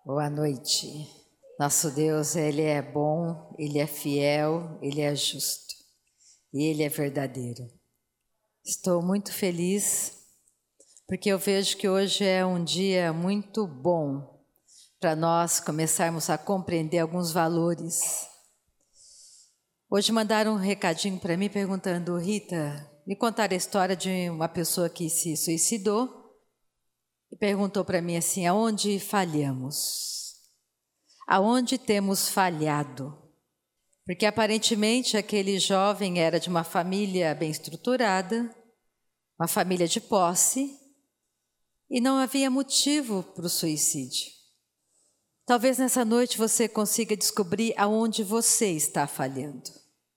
Boa noite. Nosso Deus, Ele é bom, Ele é fiel, Ele é justo e Ele é verdadeiro. Estou muito feliz porque eu vejo que hoje é um dia muito bom para nós começarmos a compreender alguns valores. Hoje mandaram um recadinho para mim perguntando: Rita, me contaram a história de uma pessoa que se suicidou e perguntou para mim assim: aonde falhamos? Aonde temos falhado? Porque aparentemente aquele jovem era de uma família bem estruturada, uma família de posse, e não havia motivo para o suicídio. Talvez nessa noite você consiga descobrir aonde você está falhando.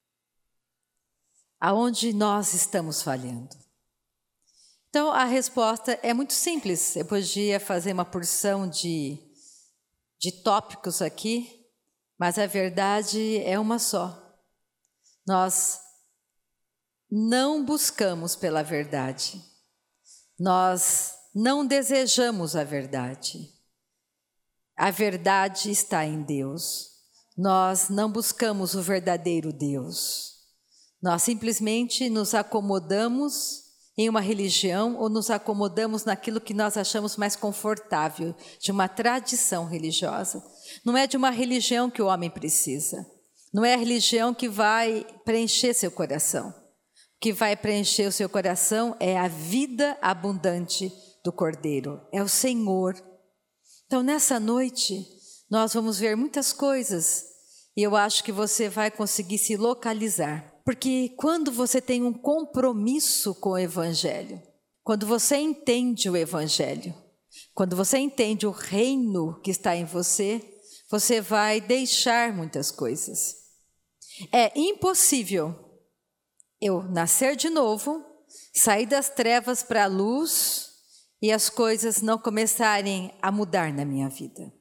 Aonde nós estamos falhando. Então a resposta é muito simples. Eu podia fazer uma porção de tópicos aqui, mas a verdade é uma só. Nós não buscamos pela verdade. Nós não desejamos a verdade. A verdade está em Deus. Nós não buscamos o verdadeiro Deus. Nós simplesmente nos acomodamos em uma religião ou nos acomodamos naquilo que nós achamos mais confortável, de uma tradição religiosa. Não é de uma religião que o homem precisa. Não é a religião que vai preencher seu coração. O que vai preencher o seu coração é a vida abundante do Cordeiro, é o Senhor. Então, nessa noite, nós vamos ver muitas coisas e eu acho que você vai conseguir se localizar. Porque quando você tem um compromisso com o Evangelho, quando você entende o Evangelho, quando você entende o reino que está em você, você vai deixar muitas coisas. É impossível eu nascer de novo, sair das trevas para a luz e as coisas não começarem a mudar na minha vida.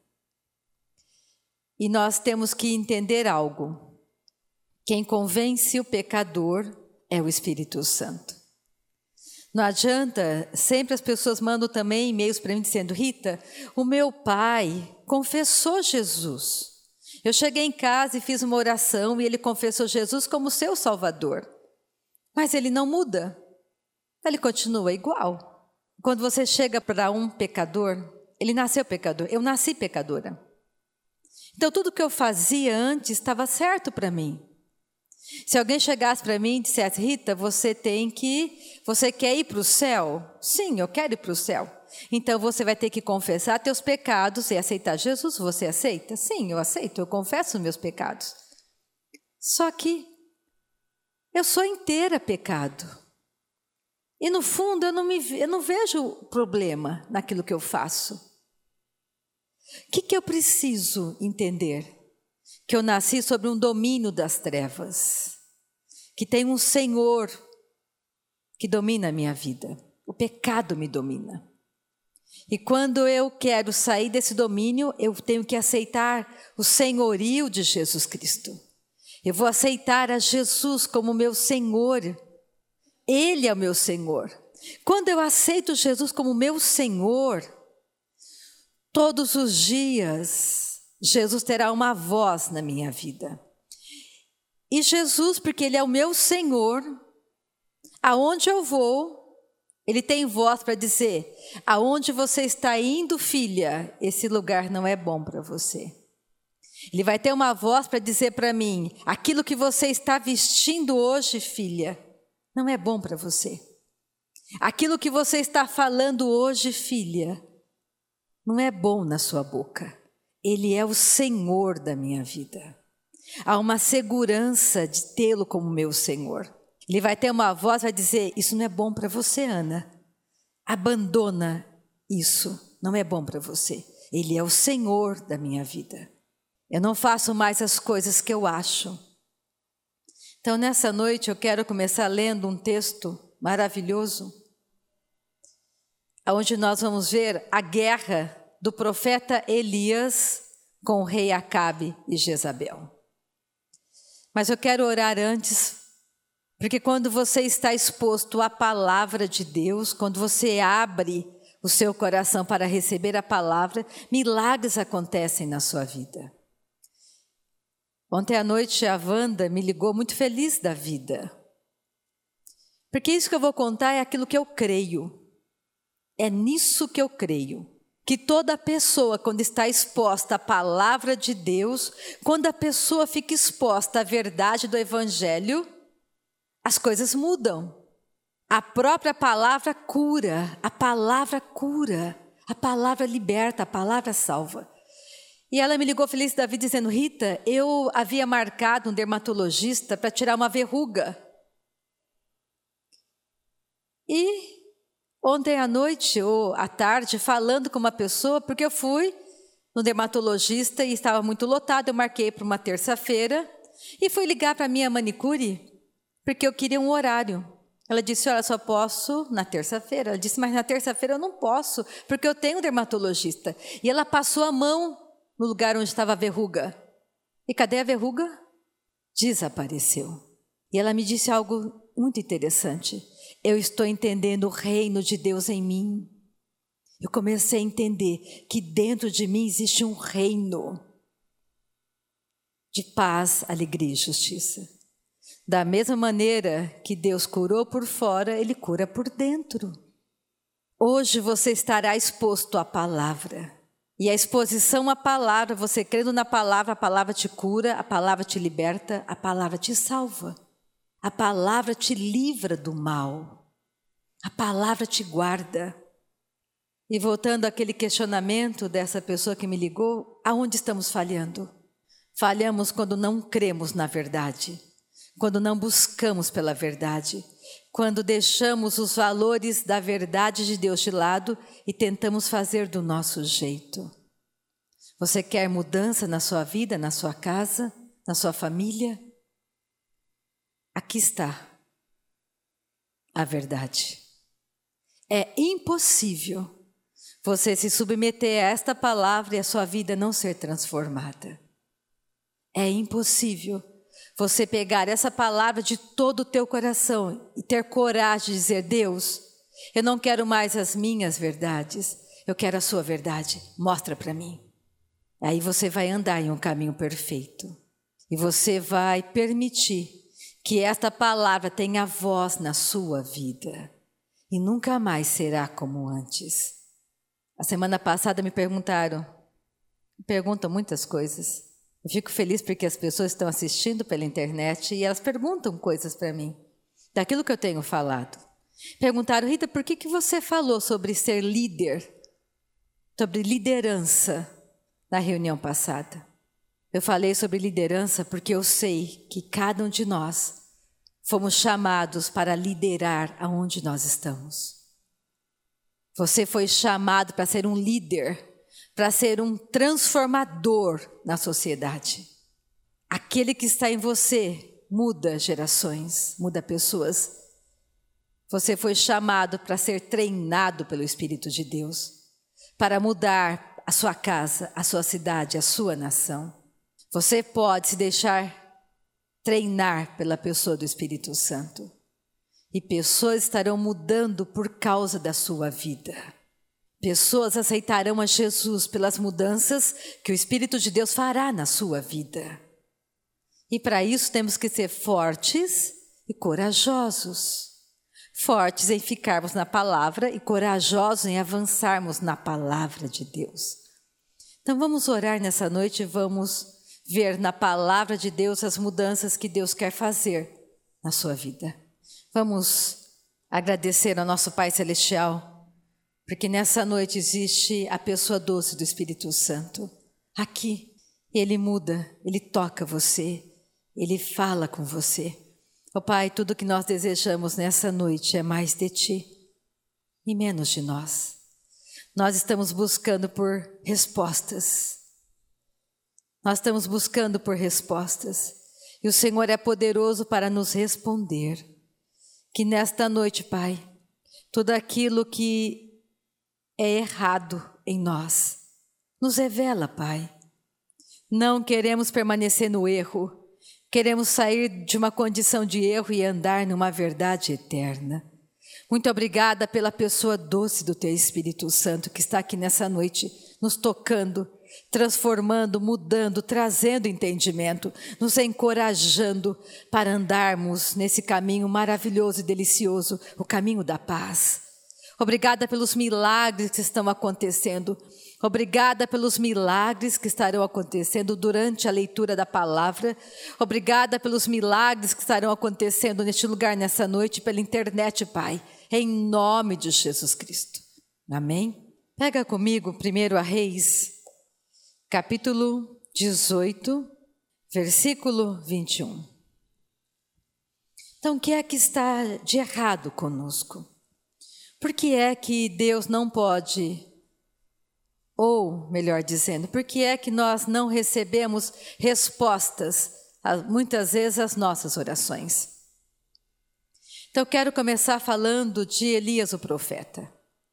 E nós temos que entender algo. Quem convence o pecador é o Espírito Santo. Não adianta, sempre as pessoas mandam também e-mails para mim dizendo: Rita, o meu pai confessou Jesus. Eu cheguei em casa e fiz uma oração e ele confessou Jesus como seu Salvador. Mas ele não muda, ele continua igual. Quando você chega para um pecador, ele nasceu pecador, eu nasci pecadora. Então tudo que eu fazia antes estava certo para mim. Se alguém chegasse para mim e dissesse: Rita, você quer ir para o céu? Sim, eu quero ir para o céu. Então você vai ter que confessar teus pecados e aceitar Jesus. Você aceita? Sim, eu aceito, eu confesso os meus pecados. Só que eu sou inteira pecado. E no fundo eu não vejo problema naquilo que eu faço. O que eu preciso entender? Que eu nasci sobre um domínio das trevas, que tem um Senhor que domina a minha vida. O pecado me domina. E quando eu quero sair desse domínio, eu tenho que aceitar o senhorio de Jesus Cristo. Eu vou aceitar a Jesus como meu Senhor. Ele é o meu Senhor. Quando eu aceito Jesus como meu Senhor, todos os dias Jesus terá uma voz na minha vida. E Jesus, porque Ele é o meu Senhor, aonde eu vou, Ele tem voz para dizer: aonde você está indo, filha, esse lugar não é bom para você. Ele vai ter uma voz para dizer para mim: aquilo que você está vestindo hoje, filha, não é bom para você. Aquilo que você está falando hoje, filha, não é bom na sua boca. Ele é o Senhor da minha vida. Há uma segurança de tê-lo como meu Senhor. Ele vai ter uma voz, vai dizer: isso não é bom para você, Ana. Abandona isso, não é bom para você. Ele é o Senhor da minha vida. Eu não faço mais as coisas que eu acho. Então nessa noite eu quero começar lendo um texto maravilhoso, onde nós vamos ver a guerra do profeta Elias com o rei Acabe e Jezabel. Mas eu quero orar antes, porque quando você está exposto à palavra de Deus, quando você abre o seu coração para receber a palavra, milagres acontecem na sua vida. Ontem à noite a Wanda me ligou muito feliz da vida. Porque isso que eu vou contar é aquilo que eu creio. É nisso que eu creio. Que toda pessoa, quando está exposta à palavra de Deus, quando a pessoa fica exposta à verdade do Evangelho, as coisas mudam. A própria palavra cura, a palavra liberta, a palavra salva. E ela me ligou feliz da vida dizendo: Rita, eu havia marcado um dermatologista para tirar uma verruga. E ontem à noite ou à tarde, falando com uma pessoa, porque eu fui no dermatologista e estava muito lotado, eu marquei para uma terça-feira e fui ligar para a minha manicure, porque eu queria um horário. Ela disse: olha, só posso na terça-feira. Ela disse: mas na terça-feira eu não posso, porque eu tenho um dermatologista. E ela passou a mão no lugar onde estava a verruga. E cadê a verruga? Desapareceu. E ela me disse algo muito interessante. Eu estou entendendo o reino de Deus em mim. Eu comecei a entender que dentro de mim existe um reino de paz, alegria e justiça. Da mesma maneira que Deus curou por fora, Ele cura por dentro. Hoje você estará exposto à palavra. E a exposição à palavra, você crendo na palavra, a palavra te cura, a palavra te liberta, a palavra te salva. A palavra te livra do mal. A palavra te guarda. E voltando àquele questionamento dessa pessoa que me ligou, aonde estamos falhando? Falhamos quando não cremos na verdade. Quando não buscamos pela verdade, quando deixamos os valores da verdade de Deus de lado e tentamos fazer do nosso jeito. Você quer mudança na sua vida, na sua casa, na sua família? Aqui está a verdade. É impossível você se submeter a esta palavra e a sua vida não ser transformada. É impossível você pegar essa palavra de todo o teu coração e ter coragem de dizer: Deus, eu não quero mais as minhas verdades, eu quero a sua verdade, mostra para mim. Aí você vai andar em um caminho perfeito e você vai permitir que esta palavra tenha voz na sua vida e nunca mais será como antes. A semana passada me perguntam muitas coisas. Eu fico feliz porque as pessoas estão assistindo pela internet e elas perguntam coisas para mim, daquilo que eu tenho falado. Perguntaram: Rita, por que você falou sobre ser líder, sobre liderança na reunião passada? Eu falei sobre liderança porque eu sei que cada um de nós fomos chamados para liderar aonde nós estamos. Você foi chamado para ser um líder, para ser um transformador na sociedade. Aquele que está em você muda gerações, muda pessoas. Você foi chamado para ser treinado pelo Espírito de Deus, para mudar a sua casa, a sua cidade, a sua nação. Você pode se deixar treinar pela pessoa do Espírito Santo. E pessoas estarão mudando por causa da sua vida. Pessoas aceitarão a Jesus pelas mudanças que o Espírito de Deus fará na sua vida. E para isso temos que ser fortes e corajosos. Fortes em ficarmos na palavra e corajosos em avançarmos na palavra de Deus. Então vamos orar nessa noite e vamos ver na palavra de Deus as mudanças que Deus quer fazer na sua vida. Vamos agradecer ao nosso Pai Celestial, porque nessa noite existe a pessoa doce do Espírito Santo. Aqui, Ele muda, Ele toca você, Ele fala com você. Ó Pai, tudo que nós desejamos nessa noite é mais de Ti e menos de nós. Nós estamos buscando por respostas. Nós estamos buscando por respostas. E o Senhor é poderoso para nos responder. Que nesta noite, Pai, tudo aquilo que é errado em nós, nos revela, Pai. Não queremos permanecer no erro, queremos sair de uma condição de erro e andar numa verdade eterna. Muito obrigada pela pessoa doce do Teu Espírito Santo que está aqui nessa noite, nos tocando, transformando, mudando, trazendo entendimento, nos encorajando para andarmos nesse caminho maravilhoso e delicioso, o caminho da paz. Obrigada pelos milagres que estão acontecendo. Obrigada pelos milagres que estarão acontecendo durante a leitura da palavra. Obrigada pelos milagres que estarão acontecendo neste lugar, nessa noite, pela internet, Pai. Em nome de Jesus Cristo. Amém? Pega comigo 1 Reis, capítulo 18, versículo 21. Então, o que é que está de errado conosco? Por que é que Deus não pode, ou melhor dizendo, por que é que nós não recebemos respostas, muitas vezes, às nossas orações? Então, eu quero começar falando de Elias, o profeta.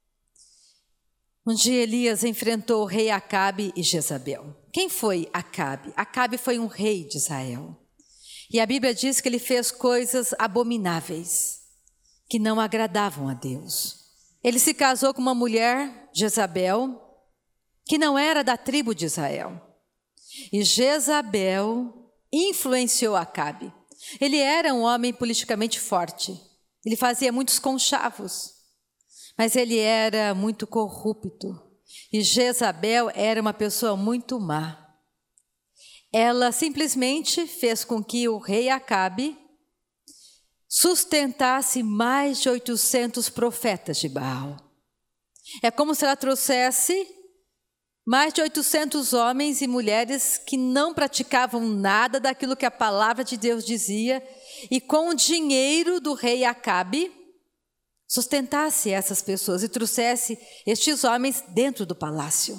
Um dia Elias enfrentou o rei Acabe e Jezabel. Quem foi Acabe? Acabe foi um rei de Israel. E a Bíblia diz que ele fez coisas abomináveis, que não agradavam a Deus. Ele se casou com uma mulher, Jezabel, que não era da tribo de Israel. E Jezabel influenciou Acabe. Ele era um homem politicamente forte. Ele fazia muitos conchavos. Mas ele era muito corrupto. E Jezabel era uma pessoa muito má. Ela simplesmente fez com que o rei Acabe sustentasse mais de 800 profetas de Baal. É como se ela trouxesse mais de 800 homens e mulheres que não praticavam nada daquilo que a palavra de Deus dizia, e com o dinheiro do rei Acabe, sustentasse essas pessoas e trouxesse estes homens dentro do palácio.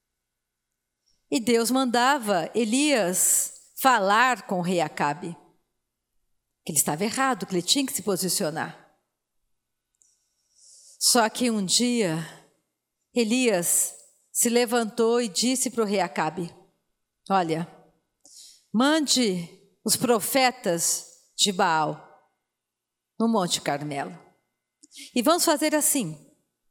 E Deus mandava Elias falar com o rei Acabe, que ele estava errado, que ele tinha que se posicionar. Só que um dia, Elias se levantou e disse para o rei Acabe: olha, mande os profetas de Baal no Monte Carmelo. E vamos fazer assim.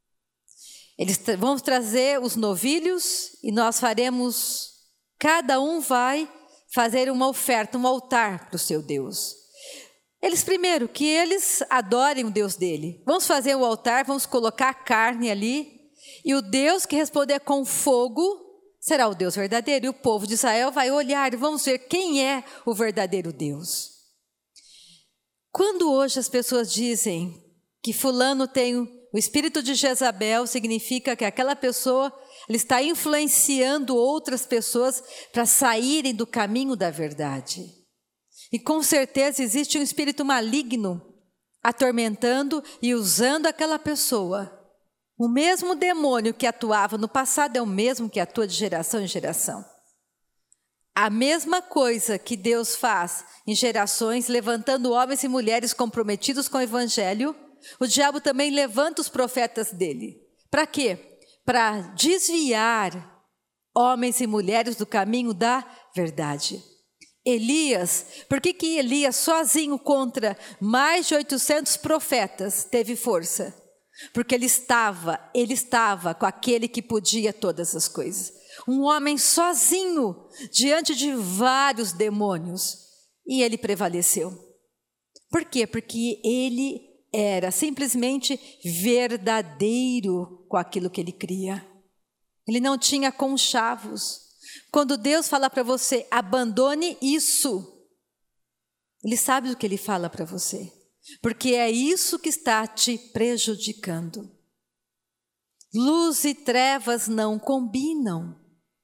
Vamos trazer os novilhos e nós faremos, cada um vai fazer uma oferta, um altar para o seu Deus. Primeiro, que eles adorem o Deus dele. Vamos fazer o altar, vamos colocar a carne ali, e o Deus que responder com fogo será o Deus verdadeiro. E o povo de Israel vai olhar e vamos ver quem é o verdadeiro Deus. Quando hoje as pessoas dizem que fulano tem o espírito de Jezabel, significa que aquela pessoa está influenciando outras pessoas para saírem do caminho da verdade. E com certeza existe um espírito maligno atormentando e usando aquela pessoa. O mesmo demônio que atuava no passado é o mesmo que atua de geração em geração. A mesma coisa que Deus faz em gerações, levantando homens e mulheres comprometidos com o evangelho, o diabo também levanta os profetas dele. Para quê? Para desviar homens e mulheres do caminho da verdade. Elias, por que Elias sozinho contra mais de 800 profetas teve força? Porque ele estava com aquele que podia todas as coisas. Um homem sozinho diante de vários demônios, e ele prevaleceu. Por quê? Porque ele era simplesmente verdadeiro com aquilo que ele cria. Ele não tinha conchavos. Quando Deus fala para você, abandone isso, Ele sabe o que Ele fala para você, porque é isso que está te prejudicando. Luz e trevas não combinam.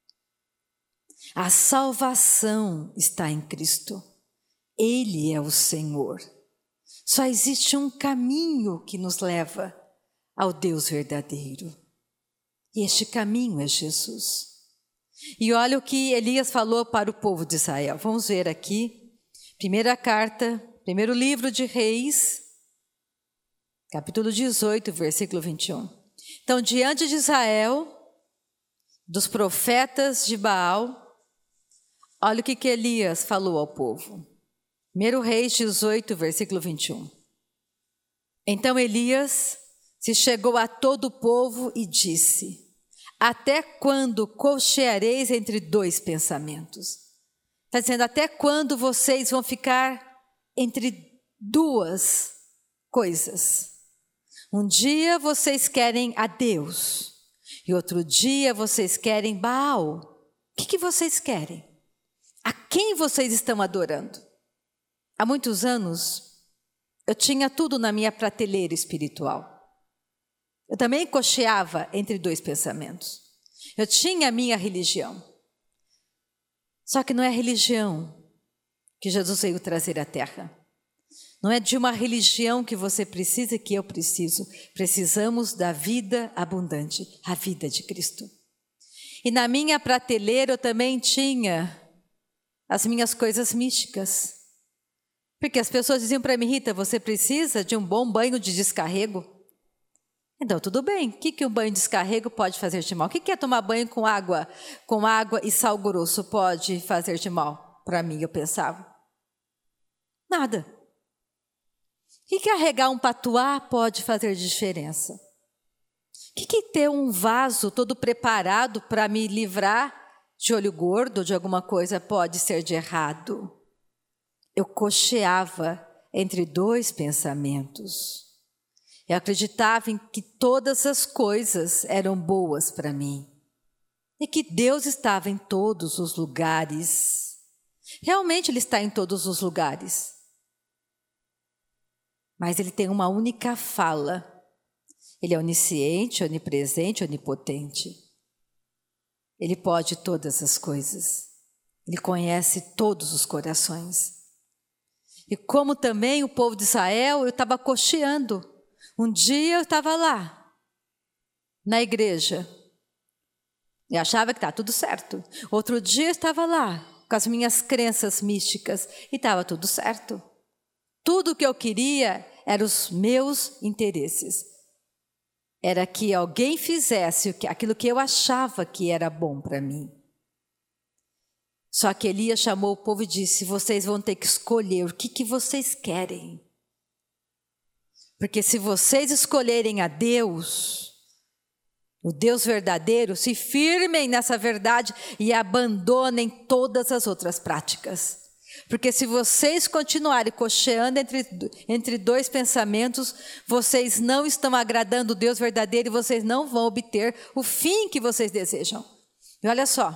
A salvação está em Cristo. Ele é o Senhor. Só existe um caminho que nos leva ao Deus verdadeiro. E este caminho é Jesus. E olha o que Elias falou para o povo de Israel. Vamos ver aqui, primeiro livro de Reis, capítulo 18, versículo 21. Então, diante de Israel, dos profetas de Baal, olha o que Elias falou ao povo. 1 Reis 18, versículo 21. Então Elias se chegou a todo o povo e disse: até quando cocheareis entre dois pensamentos? Está dizendo, até quando vocês vão ficar entre duas coisas? Um dia vocês querem a Deus e outro dia vocês querem Baal. O que vocês querem? A quem vocês estão adorando? Há muitos anos, eu tinha tudo na minha prateleira espiritual. Eu também cocheava entre dois pensamentos. Eu tinha a minha religião. Só que não é a religião que Jesus veio trazer à terra. Não é de uma religião que você precisa e que eu preciso. Precisamos da vida abundante, a vida de Cristo. E na minha prateleira eu também tinha as minhas coisas místicas. Porque as pessoas diziam para mim: Rita, você precisa de um bom banho de descarrego? Então, tudo bem. O que um banho de descarrego pode fazer de mal? O que é tomar banho com água e sal grosso pode fazer de mal? Para mim, eu pensava. Nada. O que carregar um patuá pode fazer de diferença? O que ter um vaso todo preparado para me livrar de olho gordo ou de alguma coisa pode ser de errado? Eu cocheava entre dois pensamentos. Eu acreditava em que todas as coisas eram boas para mim e que Deus estava em todos os lugares. Realmente Ele está em todos os lugares. Mas Ele tem uma única fala. Ele é onisciente, onipresente, onipotente. Ele pode todas as coisas. Ele conhece todos os corações. E como também o povo de Israel, eu estava cocheando. Um dia eu estava lá, na igreja, e achava que estava tudo certo. Outro dia eu estava lá, com as minhas crenças místicas, e estava tudo certo. Tudo o que eu queria eram os meus interesses. Era que alguém fizesse aquilo que eu achava que era bom para mim. Só que Elias chamou o povo e disse: vocês vão ter que escolher o que vocês querem. Porque se vocês escolherem a Deus, o Deus verdadeiro, se firmem nessa verdade e abandonem todas as outras práticas. Porque se vocês continuarem cocheando entre dois pensamentos, vocês não estão agradando o Deus verdadeiro e vocês não vão obter o fim que vocês desejam. E olha só.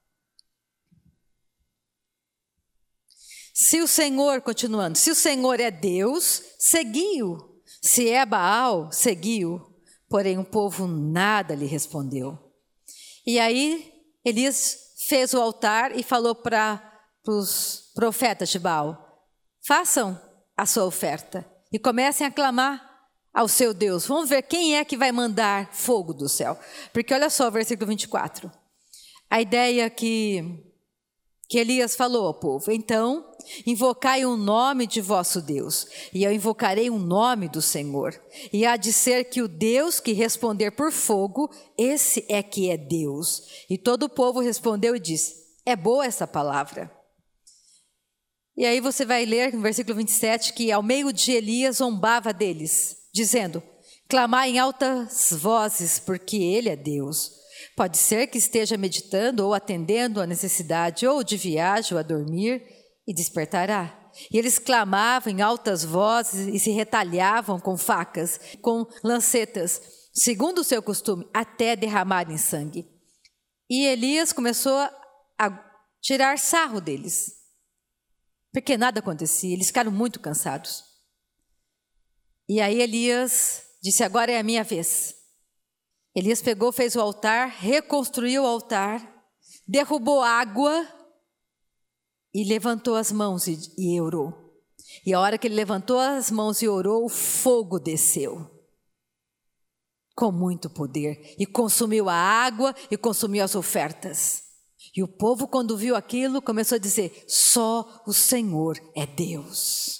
Se o Senhor, continuando, se o Senhor é Deus, segui-o. Se é Baal, seguiu, porém o povo nada lhe respondeu. E aí Elias fez o altar e falou para os profetas de Baal: façam a sua oferta e comecem a clamar ao seu Deus. Vamos ver quem é que vai mandar fogo do céu. Porque olha só o versículo 24. A ideia que Elias falou ao povo: então invocai o nome de vosso Deus, e eu invocarei o nome do Senhor. E há de ser que o Deus que responder por fogo, esse é que é Deus. E todo o povo respondeu e disse: é boa essa palavra. E aí você vai ler no versículo 27 que ao meio-dia Elias zombava deles, dizendo: clamai em altas vozes, porque ele é Deus. Pode ser que esteja meditando ou atendendo a necessidade, ou de viagem ou a dormir, e despertará. E eles clamavam em altas vozes e se retalhavam com facas, com lancetas, segundo o seu costume, até derramarem sangue. E Elias começou a tirar sarro deles, porque nada acontecia, eles ficaram muito cansados. E aí Elias disse: agora é a minha vez. Elias pegou, fez o altar, reconstruiu o altar, derrubou água e levantou as mãos e orou. E a hora que ele levantou as mãos e orou, o fogo desceu com muito poder e consumiu a água e consumiu as ofertas. E o povo, quando viu aquilo, começou a dizer: só o Senhor é Deus.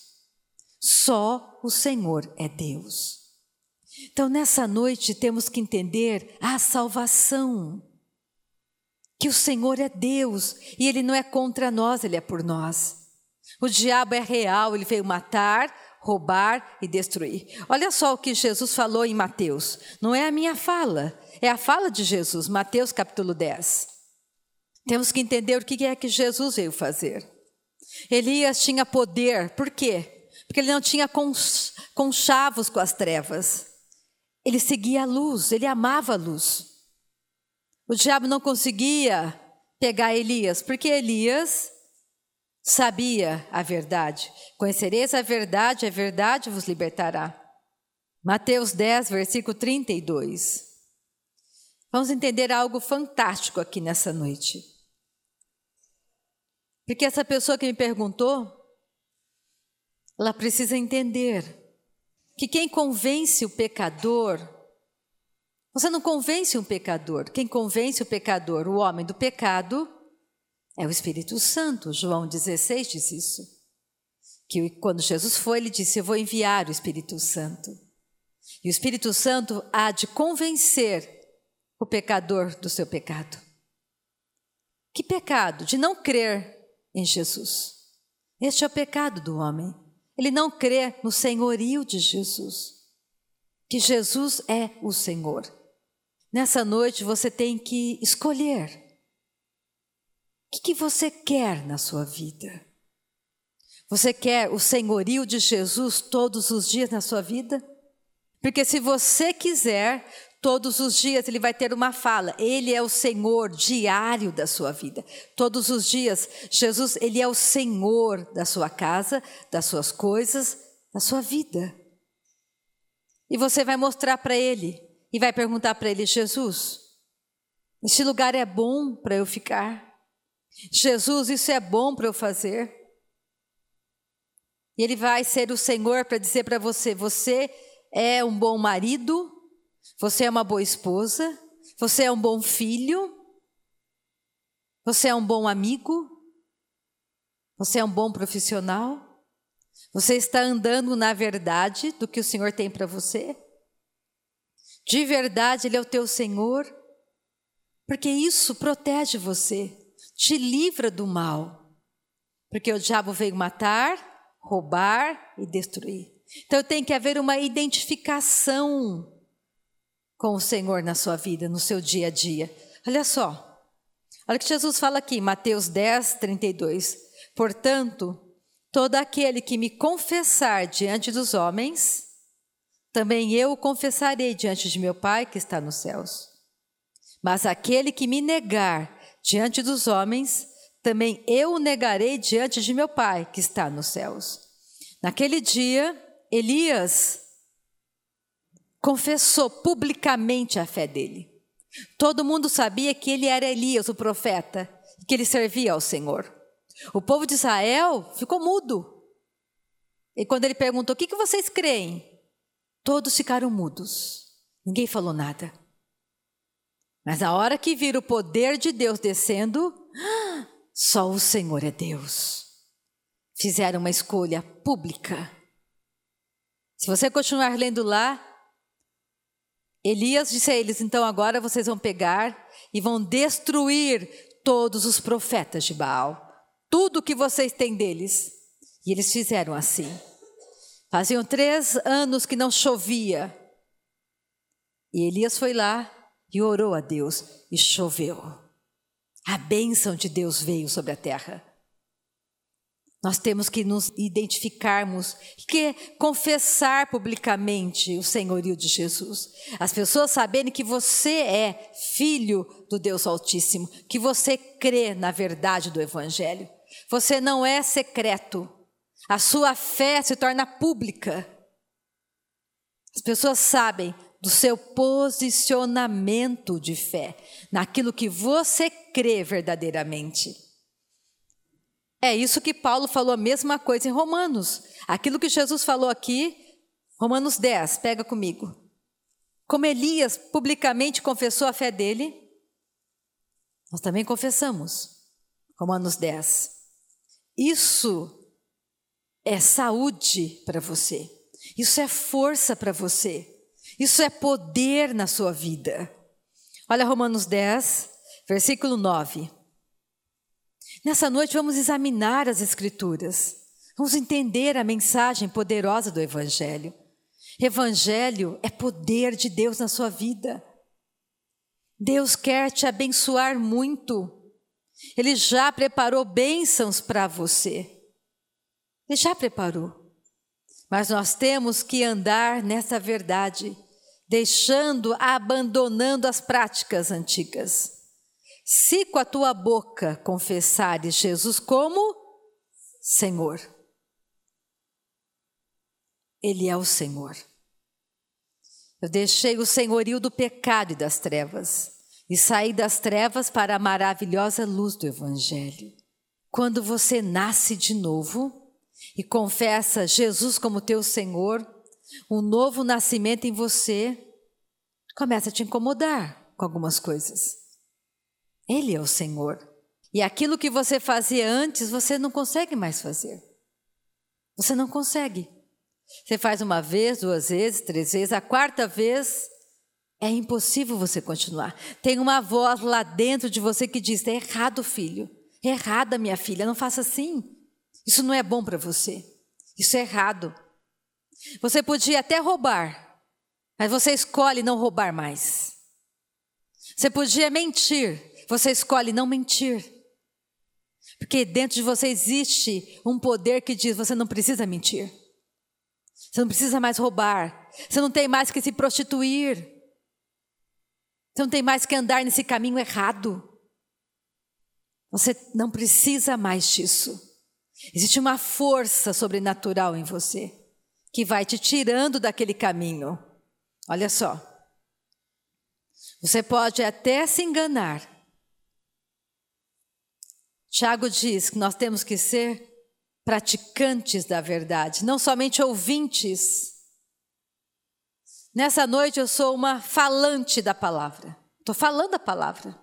Só o Senhor é Deus. Então, nessa noite, temos que entender a salvação. Que o Senhor é Deus e Ele não é contra nós, Ele é por nós. O diabo é real, ele veio matar, roubar e destruir. Olha só o que Jesus falou em Mateus. Não é a minha fala, é a fala de Jesus, Mateus capítulo 10. Temos que entender o que é que Jesus veio fazer. Elias tinha poder, por quê? Porque ele não tinha conchavos com as trevas. Ele seguia a luz, ele amava a luz. O diabo não conseguia pegar Elias, porque Elias sabia a verdade. Conhecereis a verdade vos libertará. Mateus 10, versículo 32. Vamos entender algo fantástico aqui nessa noite. Porque essa pessoa que me perguntou, ela precisa entender que quem convence o pecador, você não convence um pecador, quem convence o pecador, o homem do pecado, é o Espírito Santo. João 16 diz isso. Que quando Jesus foi, ele disse, eu vou enviar o Espírito Santo. E o Espírito Santo há de convencer o pecador do seu pecado. Que pecado? De não crer em Jesus. Este é o pecado do homem. Ele não crê no senhorio de Jesus. Que Jesus é o Senhor. Nessa noite você tem que escolher. O que você quer na sua vida? Você quer o senhorio de Jesus todos os dias na sua vida? Porque se você quiser, todos os dias ele vai ter uma fala. Ele é o Senhor diário da sua vida. Todos os dias, Jesus, ele é o Senhor da sua casa, das suas coisas, da sua vida. E você vai mostrar para ele e vai perguntar para ele, Jesus, este lugar é bom para eu ficar? Jesus, isso é bom para eu fazer? E ele vai ser o Senhor para dizer para você, você é um bom marido, você é uma boa esposa, você é um bom filho, você é um bom amigo, você é um bom profissional, você está andando na verdade do que o Senhor tem para você? De verdade ele é o teu Senhor? Porque isso protege você, te livra do mal, porque o diabo veio matar, roubar e destruir. Então tem que haver uma identificação com o Senhor na sua vida, no seu dia a dia. Olha só, olha o que Jesus fala aqui, Mateus 10, 32. Portanto, todo aquele que me confessar diante dos homens, também eu o confessarei diante de meu Pai que está nos céus. Mas aquele que me negar diante dos homens, também eu o negarei diante de meu Pai que está nos céus. Naquele dia, Elias confessou publicamente a fé dele. Todo mundo sabia que ele era Elias, o profeta, que ele servia ao Senhor. O povo de Israel ficou mudo. E quando ele perguntou, o que vocês creem? Todos ficaram mudos. Ninguém falou nada. Mas na hora que viram o poder de Deus descendo, só o Senhor é Deus. Fizeram uma escolha pública. Se você continuar lendo lá, Elias disse a eles, então agora vocês vão pegar e vão destruir todos os profetas de Baal. Tudo que vocês têm deles. E eles fizeram assim. Faziam 3 anos que não chovia. E Elias foi lá e orou a Deus e choveu. A bênção de Deus veio sobre a terra. Nós temos que nos identificarmos, que confessar publicamente o senhorio de Jesus. As pessoas saberem que você é filho do Deus Altíssimo, que você crê na verdade do Evangelho. Você não é secreto. A sua fé se torna pública. As pessoas sabem do seu posicionamento de fé, naquilo que você crê verdadeiramente. É isso que Paulo falou a mesma coisa em Romanos. Aquilo que Jesus falou aqui, Romanos 10, pega comigo. Como Elias publicamente confessou a fé dele, nós também confessamos. Romanos 10. Isso é saúde para você. Isso é força para você. Isso é poder na sua vida. Olha Romanos 10, versículo 9. Nessa noite vamos examinar as Escrituras. Vamos entender a mensagem poderosa do Evangelho. Evangelho é poder de Deus na sua vida. Deus quer te abençoar muito. Ele já preparou bênçãos para você. Ele já preparou. Mas nós temos que andar nessa verdade, abandonando as práticas antigas. Se com a tua boca confessares Jesus como Senhor, Ele é o Senhor. Eu deixei o senhorio do pecado e das trevas e saí das trevas para a maravilhosa luz do Evangelho. Quando você nasce de novo e confessa Jesus como teu Senhor, um novo nascimento em você começa a te incomodar com algumas coisas. Ele é o Senhor. E aquilo que você fazia antes, você não consegue mais fazer. Você não consegue. Você faz uma vez, 2 vezes, 3 vezes, a 4ª vez, é impossível você continuar. Tem uma voz lá dentro de você que diz: é errado, filho. É errada, minha filha, não faça assim. Isso não é bom para você. Isso é errado. Você podia até roubar, mas você escolhe não roubar mais. Você podia mentir, você escolhe não mentir. Porque dentro de você existe um poder que diz: você não precisa mentir. Você não precisa mais roubar. Você não tem mais que se prostituir. Você não tem mais que andar nesse caminho errado. Você não precisa mais disso. Existe uma força sobrenatural em você que vai te tirando daquele caminho. Olha só. Você pode até se enganar. Tiago diz que nós temos que ser praticantes da verdade, não somente ouvintes. Nessa noite eu sou uma falante da palavra. Estou falando a palavra.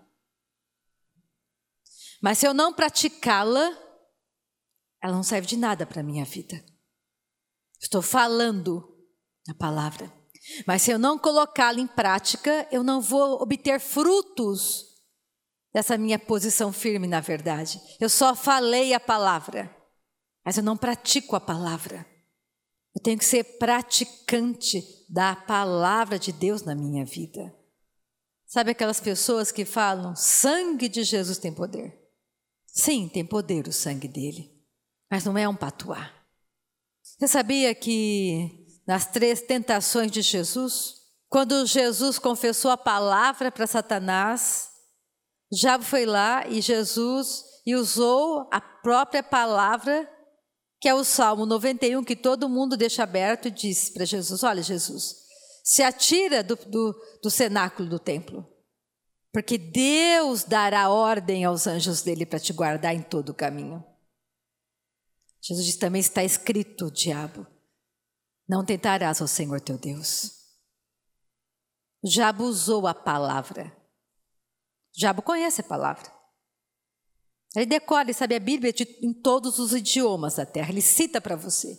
Mas se eu não praticá-la, ela não serve de nada para a minha vida. Estou falando a palavra. Mas se eu não colocá-la em prática, eu não vou obter frutos dessa minha posição firme na verdade. Eu só falei a palavra, mas eu não pratico a palavra. Eu tenho que ser praticante da palavra de Deus na minha vida. Sabe aquelas pessoas que falam: sangue de Jesus tem poder? Sim, tem poder o sangue dele, mas não é um patuá. Você sabia que nas 3 tentações de Jesus, quando Jesus confessou a palavra para Satanás, o diabo foi lá e Jesus usou a própria palavra, que é o Salmo 91, que todo mundo deixa aberto, e diz para Jesus: olha, Jesus, se atira do cenáculo do templo, porque Deus dará ordem aos anjos dele para te guardar em todo o caminho. Jesus diz: também está escrito, diabo, não tentarás ao Senhor teu Deus. O diabo usou a palavra. O diabo conhece a palavra. Ele decora e sabe a Bíblia em todos os idiomas da terra. Ele cita para você,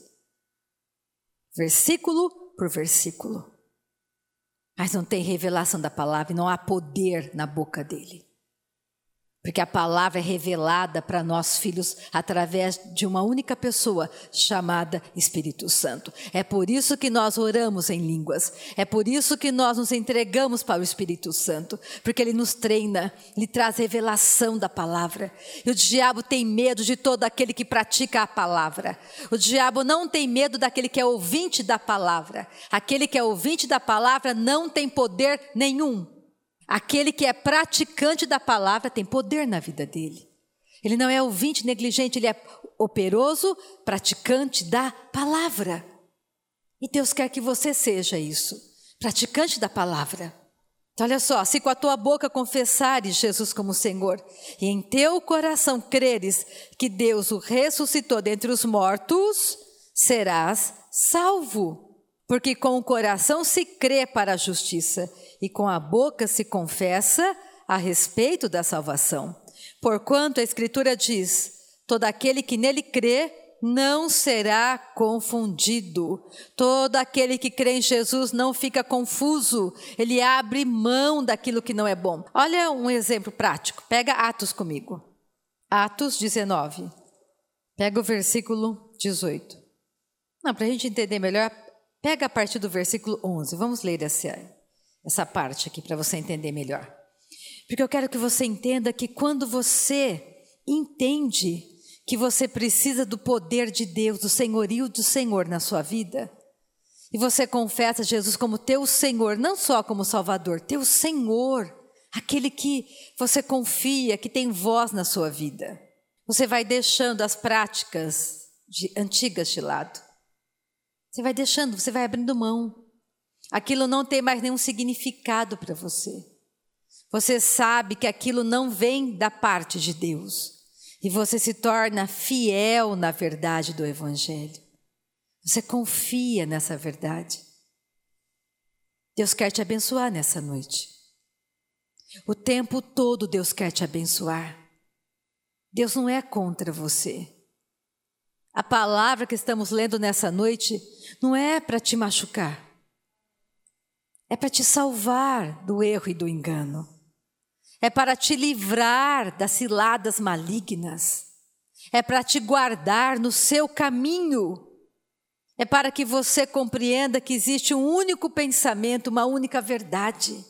versículo por versículo. Mas não tem revelação da palavra e não há poder na boca dele. Porque a palavra é revelada para nós filhos através de uma única pessoa chamada Espírito Santo. É por isso que nós oramos em línguas. É por isso que nós nos entregamos para o Espírito Santo. Porque ele nos treina, ele traz revelação da palavra. E o diabo tem medo de todo aquele que pratica a palavra. O diabo não tem medo daquele que é ouvinte da palavra. Aquele que é ouvinte da palavra não tem poder nenhum. Aquele que é praticante da palavra tem poder na vida dele. Ele não é ouvinte negligente, ele é operoso, praticante da palavra. E Deus quer que você seja isso, praticante da palavra. Então olha só, se com a tua boca confessares Jesus como Senhor, e em teu coração creres que Deus o ressuscitou dentre os mortos, serás salvo. Porque com o coração se crê para a justiça, e com a boca se confessa a respeito da salvação. Porquanto a Escritura diz: todo aquele que nele crê não será confundido. Todo aquele que crê em Jesus não fica confuso, ele abre mão daquilo que não é bom. Olha um exemplo prático, pega Atos comigo. Atos 19, pega o versículo 18. Não, para a gente entender melhor, pega a partir do versículo 11. Vamos ler essa parte aqui para você entender melhor. Porque eu quero que você entenda que quando você entende que você precisa do poder de Deus, do senhorio do Senhor na sua vida, e você confessa Jesus como teu Senhor, não só como Salvador, teu Senhor, aquele que você confia, que tem voz na sua vida. Você vai deixando as práticas antigas de lado. Você vai deixando, você vai abrindo mão. Aquilo não tem mais nenhum significado para você. Você sabe que aquilo não vem da parte de Deus. E você se torna fiel na verdade do Evangelho. Você confia nessa verdade. Deus quer te abençoar nessa noite. O tempo todo Deus quer te abençoar. Deus não é contra você. A palavra que estamos lendo nessa noite não é para te machucar. É para te salvar do erro e do engano. É para te livrar das ciladas malignas. É para te guardar no seu caminho. É para que você compreenda que existe um único pensamento, uma única verdade.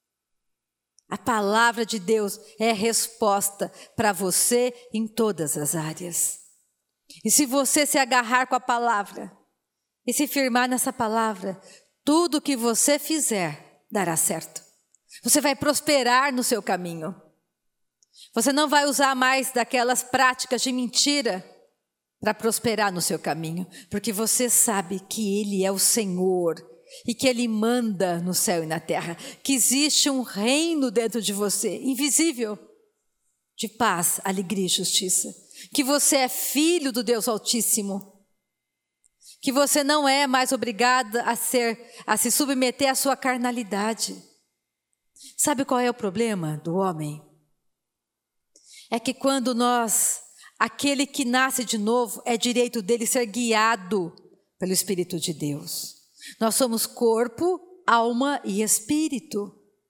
A palavra de Deus é resposta para você em todas as áreas. E se você se agarrar com a palavra e se firmar nessa palavra, tudo que você fizer dará certo. Você vai prosperar no seu caminho. Você não vai usar mais daquelas práticas de mentira para prosperar no seu caminho, porque você sabe que Ele é o Senhor e que Ele manda no céu e na terra, que existe um reino dentro de você, invisível, de paz, alegria e justiça, que você é filho do Deus Altíssimo, que você não é mais obrigada a se submeter à sua carnalidade. Sabe qual é o problema do homem? É que quando aquele que nasce de novo, é direito dele ser guiado pelo Espírito de Deus. Nós somos corpo, alma e espírito.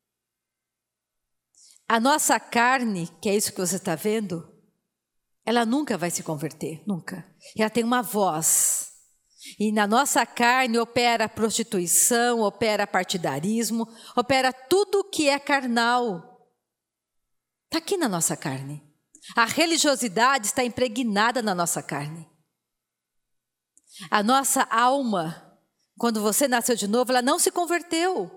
A nossa carne, que é isso que você está vendo, ela nunca vai se converter, nunca. Ela tem uma voz. E na nossa carne opera prostituição, opera partidarismo, opera tudo que é carnal. Está aqui na nossa carne. A religiosidade está impregnada na nossa carne. A nossa alma, quando você nasceu de novo, ela não se converteu.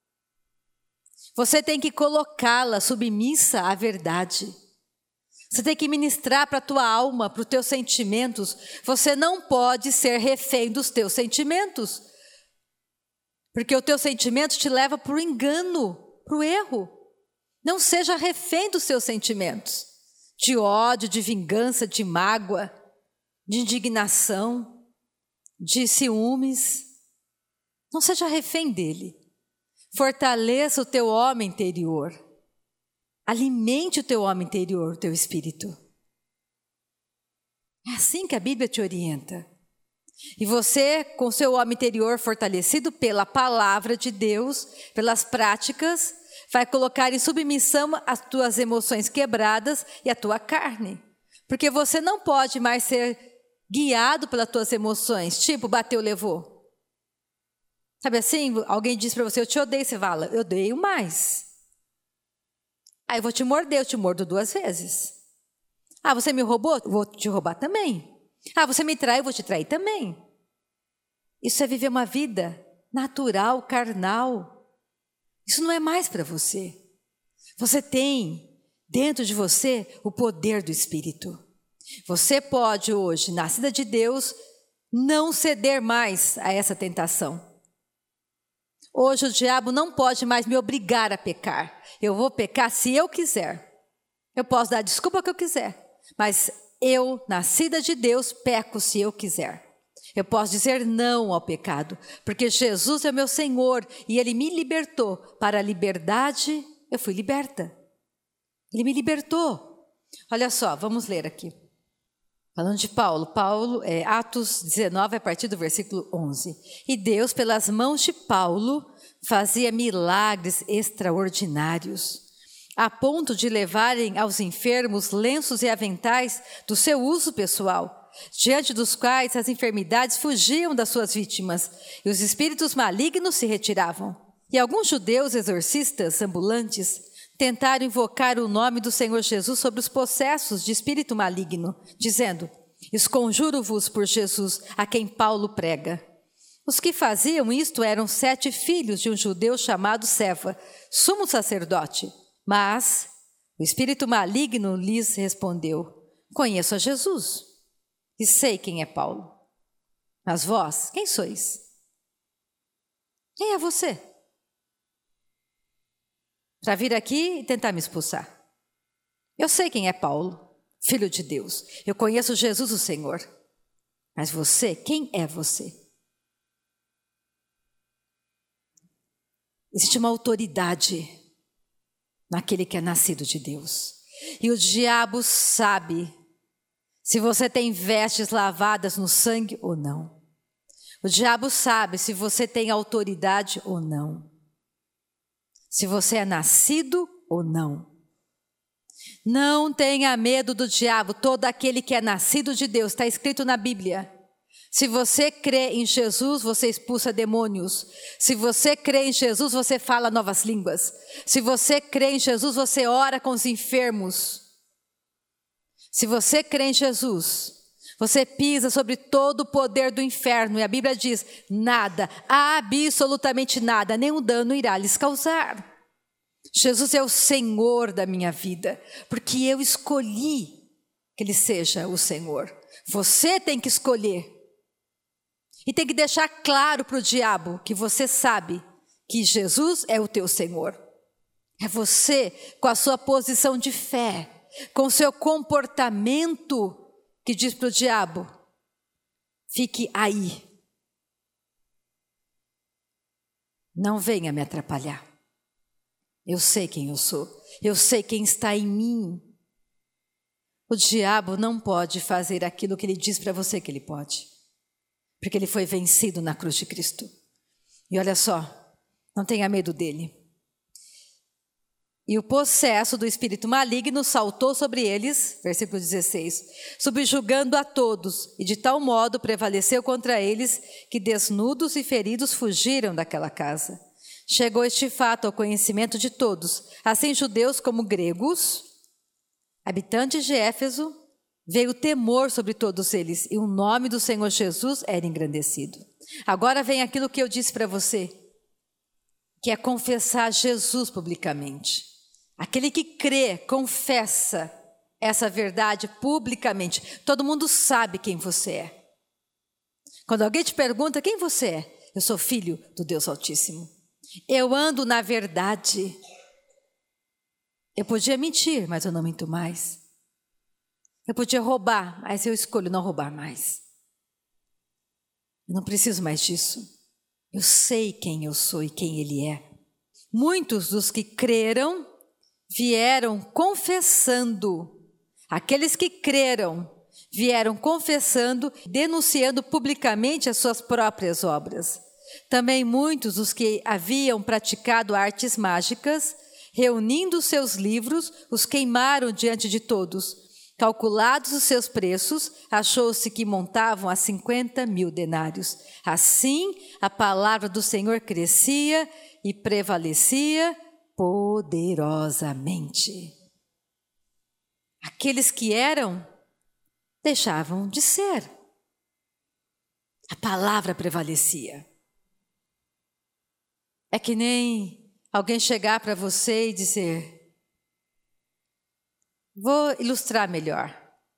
Você tem que colocá-la submissa à verdade. Você tem que ministrar para a tua alma, para os teus sentimentos. Você não pode ser refém dos teus sentimentos. Porque o teu sentimento te leva para o engano, para o erro. Não seja refém dos seus sentimentos. De ódio, de vingança, de mágoa, de indignação, de ciúmes. Não seja refém dele. Fortaleça o teu homem interior. Alimente o teu homem interior, o teu espírito. É assim que a Bíblia te orienta. E você, com seu homem interior fortalecido pela palavra de Deus, pelas práticas, vai colocar em submissão as tuas emoções quebradas e a tua carne. Porque você não pode mais ser guiado pelas tuas emoções, tipo, bateu, levou. Sabe assim, alguém diz para você, eu te odeio, você fala, eu odeio mais. Aí eu vou te morder, eu te mordo 2 vezes. Ah, você me roubou? Eu vou te roubar também. Ah, você me traiu? Eu vou te trair também. Isso é viver uma vida natural, carnal. Isso não é mais para você. Você tem dentro de você o poder do Espírito. Você pode hoje, nascida de Deus, não ceder mais a essa tentação. Hoje o diabo não pode mais me obrigar a pecar. Eu vou pecar se eu quiser. Eu posso dar desculpa que eu quiser. Mas eu, nascida de Deus, peco se eu quiser. Eu posso dizer não ao pecado. Porque Jesus é meu Senhor e Ele me libertou. Para a liberdade, eu fui liberta. Ele me libertou. Olha só, vamos ler aqui. Falando de Paulo, Atos 19, a partir do versículo 11. E Deus, pelas mãos de Paulo, fazia milagres extraordinários, a ponto de levarem aos enfermos lenços e aventais do seu uso pessoal, diante dos quais as enfermidades fugiam das suas vítimas e os espíritos malignos se retiravam. E alguns judeus exorcistas ambulantes tentaram invocar o nome do Senhor Jesus sobre os possessos de espírito maligno, dizendo: esconjuro-vos por Jesus, a quem Paulo prega. Os que faziam isto eram 7 filhos de um judeu chamado Seva, sumo sacerdote. Mas o espírito maligno lhes respondeu: conheço a Jesus e sei quem é Paulo. Mas vós, quem sois? Quem é você? Para vir aqui e tentar me expulsar. Eu sei quem é Paulo, filho de Deus. Eu conheço Jesus, o Senhor. Mas você, quem é você? Existe uma autoridade naquele que é nascido de Deus. E o diabo sabe se você tem vestes lavadas no sangue ou não. O diabo sabe se você tem autoridade ou não. Se você é nascido ou não. Não tenha medo do diabo, todo aquele que é nascido de Deus, está escrito na Bíblia. Se você crê em Jesus, você expulsa demônios. Se você crê em Jesus, você fala novas línguas. Se você crê em Jesus, você ora com os enfermos. Se você crê em Jesus, você pisa sobre todo o poder do inferno. E a Bíblia diz: nada, absolutamente nada, nenhum dano irá lhes causar. Jesus é o Senhor da minha vida, porque eu escolhi que Ele seja o Senhor. Você tem que escolher. E tem que deixar claro para o diabo que você sabe que Jesus é o teu Senhor. É você, com a sua posição de fé, com o seu comportamento, que diz para o diabo: fique aí. Não venha me atrapalhar. Eu sei quem eu sou. Eu sei quem está em mim. O diabo não pode fazer aquilo que ele diz para você que ele pode. Porque ele foi vencido na cruz de Cristo. E olha só, não tenha medo dele. E o possesso do espírito maligno saltou sobre eles, versículo 16, subjugando a todos, e de tal modo prevaleceu contra eles, que desnudos e feridos fugiram daquela casa. Chegou este fato ao conhecimento de todos, assim judeus como gregos, habitantes de Éfeso. Veio temor sobre todos eles, e o nome do Senhor Jesus era engrandecido. Agora vem aquilo que eu disse para você, que é confessar Jesus publicamente. Aquele que crê, confessa essa verdade publicamente. Todo mundo sabe quem você é. Quando alguém te pergunta quem você é, eu sou filho do Deus Altíssimo. Eu ando na verdade. Eu podia mentir, mas eu não minto mais. Eu podia roubar, mas eu escolho não roubar mais. Eu não preciso mais disso. Eu sei quem eu sou e quem Ele é. Muitos dos que creram vieram confessando. Aqueles que creram vieram confessando, denunciando publicamente as suas próprias obras. Também muitos dos que haviam praticado artes mágicas, reunindo seus livros, os queimaram diante de todos. Calculados os seus preços, achou-se que montavam a 50.000 denários. Assim, a palavra do Senhor crescia e prevalecia poderosamente. Aqueles que eram, deixavam de ser. A palavra prevalecia. É que nem alguém chegar para você e dizer: vou ilustrar melhor.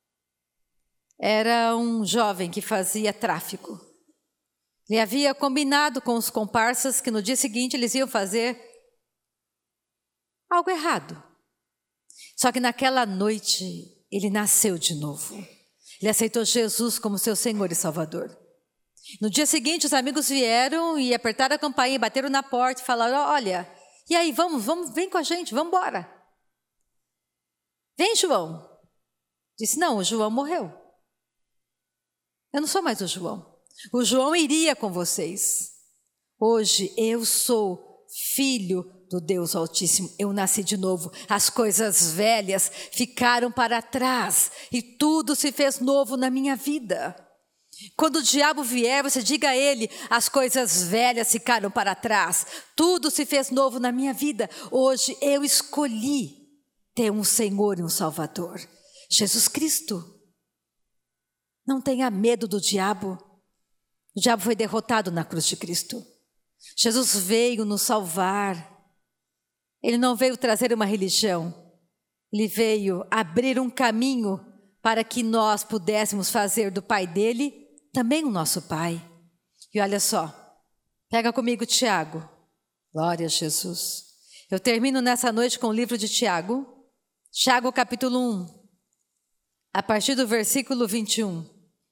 Era um jovem que fazia tráfico. Ele havia combinado com os comparsas que no dia seguinte eles iam fazer algo errado. Só que naquela noite ele nasceu de novo. Ele aceitou Jesus como seu Senhor e Salvador. No dia seguinte os amigos vieram e apertaram a campainha, bateram na porta e falaram: olha, e aí, vamos, vem com a gente, vamos embora. Vem, João. Disse: não, o João morreu. Eu não sou mais o João. O João iria com vocês. Hoje eu sou filho do Deus Altíssimo, eu nasci de novo. As coisas velhas ficaram para trás e tudo se fez novo na minha vida. Quando o diabo vier, você diga a ele, as coisas velhas ficaram para trás, tudo se fez novo na minha vida. Hoje eu escolhi ter um Senhor e um Salvador, Jesus Cristo. Não tenha medo do diabo. O diabo foi derrotado na cruz de Cristo. Jesus veio nos salvar. Ele não veio trazer uma religião. Ele veio abrir um caminho para que nós pudéssemos fazer do Pai dele também o nosso Pai. E olha só, pega comigo Tiago. Glória a Jesus. Eu termino nessa noite com o livro de Tiago. Tiago capítulo 1, a partir do versículo 21.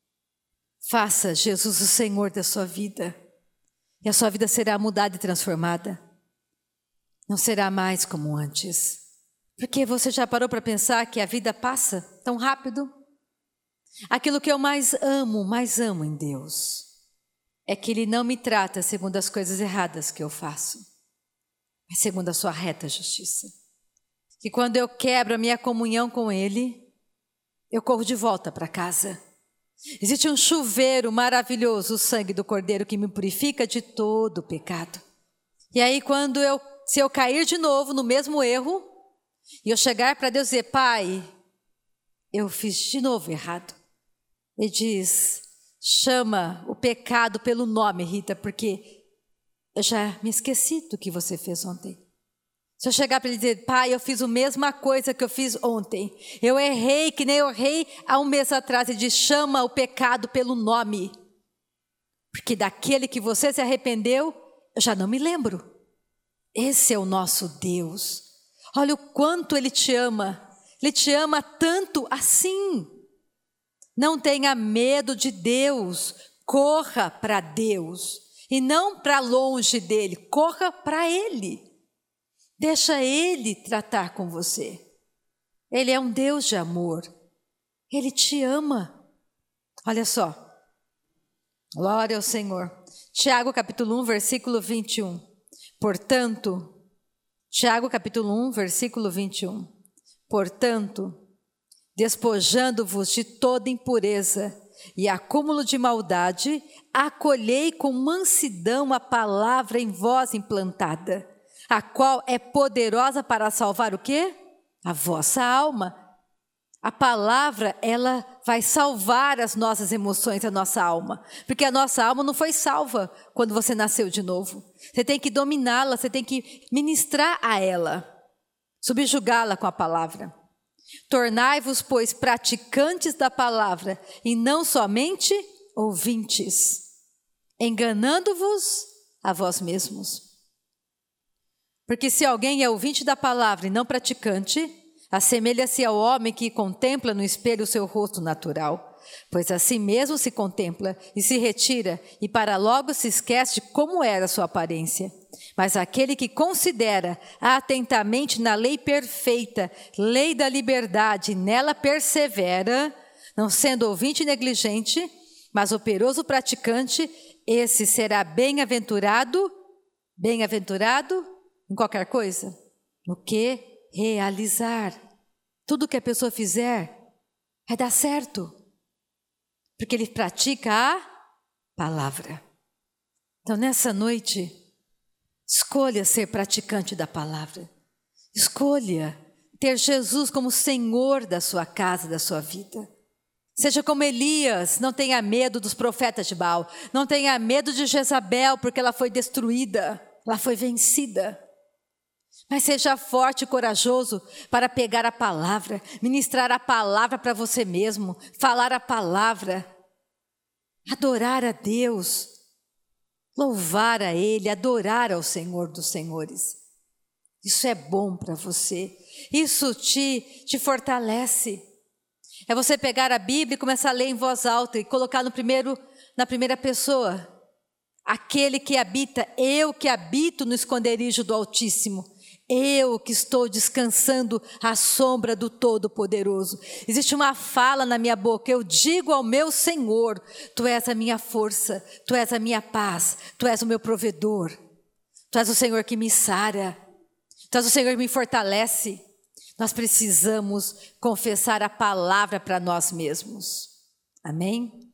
Faça Jesus o Senhor da sua vida. E a sua vida será mudada e transformada. Não será mais como antes. Porque você já parou para pensar que a vida passa tão rápido? Aquilo que eu mais amo em Deus, é que Ele não me trata segundo as coisas erradas que eu faço, mas segundo a sua reta justiça. Que quando eu quebro a minha comunhão com Ele, eu corro de volta para casa. Existe um chuveiro maravilhoso, o sangue do Cordeiro, que me purifica de todo o pecado. E aí se eu cair de novo no mesmo erro, e eu chegar para Deus e dizer, Pai, eu fiz de novo errado. Ele diz, chama o pecado pelo nome, Rita, porque eu já me esqueci do que você fez ontem. Se eu chegar para ele dizer, Pai, eu fiz a mesma coisa que eu fiz ontem. Eu errei, que nem eu errei há um mês atrás. Ele diz, chama o pecado pelo nome. Porque daquele que você se arrependeu, eu já não me lembro. Esse é o nosso Deus. Olha o quanto Ele te ama. Ele te ama tanto assim. Não tenha medo de Deus. Corra para Deus. E não para longe dEle. Corra para Ele. Deixa Ele tratar com você. Ele é um Deus de amor. Ele te ama. Olha só. Glória ao Senhor. Tiago capítulo 1, versículo 21. Portanto, Tiago capítulo 1, versículo 21. Portanto, despojando-vos de toda impureza e acúmulo de maldade, acolhei com mansidão a palavra em vós implantada, a qual é poderosa para salvar o quê? A vossa alma. A palavra, ela vai salvar as nossas emoções, a nossa alma. Porque a nossa alma não foi salva quando você nasceu de novo. Você tem que dominá-la, você tem que ministrar a ela, subjugá-la com a palavra. Tornai-vos, pois, praticantes da palavra, e não somente ouvintes, enganando-vos a vós mesmos. Porque se alguém é ouvinte da palavra e não praticante, assemelha-se ao homem que contempla no espelho o seu rosto natural, pois assim mesmo se contempla e se retira, e para logo se esquece de como era a sua aparência. Mas aquele que considera atentamente na lei perfeita, lei da liberdade, nela persevera, não sendo ouvinte negligente, mas operoso praticante, esse será bem-aventurado em qualquer coisa, no que realizar. Tudo que a pessoa fizer vai dar certo, porque ele pratica a palavra. Então, nessa noite, escolha ser praticante da palavra. Escolha ter Jesus como Senhor da sua casa, da sua vida. Seja como Elias, não tenha medo dos profetas de Baal, não tenha medo de Jezabel, porque ela foi destruída, ela foi vencida. Mas seja forte e corajoso para pegar a palavra, ministrar a palavra para você mesmo, falar a palavra, adorar a Deus, louvar a Ele, adorar ao Senhor dos Senhores. Isso é bom para você, isso te fortalece. É você pegar a Bíblia e começar a ler em voz alta e colocar na primeira pessoa. Aquele que habita, eu que habito no esconderijo do Altíssimo. Eu que estou descansando à sombra do Todo-Poderoso. Existe uma fala na minha boca, eu digo ao meu Senhor, Tu és a minha força, Tu és a minha paz, Tu és o meu provedor, Tu és o Senhor que me sara. Então, se o Senhor me fortalece, nós precisamos confessar a palavra para nós mesmos. Amém?